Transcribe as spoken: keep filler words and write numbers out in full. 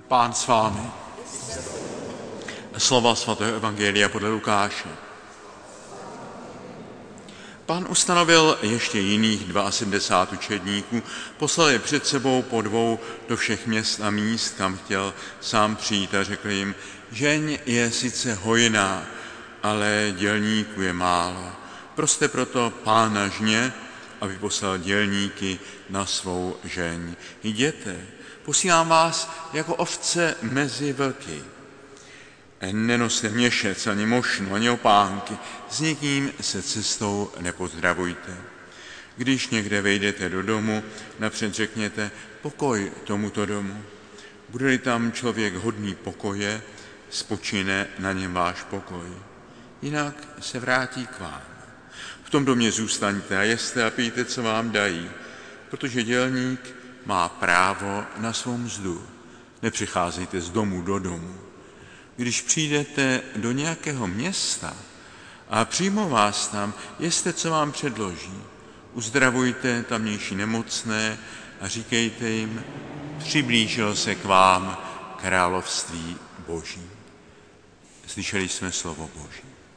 Pán s vámi. Slova svatého evangelia podle Lukáše. Pán ustanovil ještě jiných sedmdesát dva učedníků, poslal je před sebou po dvou do všech měst a míst, kam chtěl sám přijít, a řekl jim: žeň je sice hojná, ale dělníků je málo. Proste proto Pána žně, aby poslal dělníky na svou žeň. Jděte, posílám vás jako ovce mezi vlky. Nenoste měšec, ani mošnu, ani opánky, s nikým se cestou nepozdravujte. Když někde vejdete do domu, napřed řekněte: pokoj tomuto domu. Bude-li tam člověk hodný pokoje, spočine na něm váš pokoj. Jinak se vrátí k vám. V tom domě zůstaňte a jeste a pijte, co vám dají, protože dělník má právo na svou mzdu. Nepřicházejte z domu do domu. Když přijdete do nějakého města a přijmou vás tam, jeste, co vám předloží. Uzdravujte tamnější nemocné a říkejte jim: přiblížilo se k vám království Boží. Slyšeli jsme slovo Boží.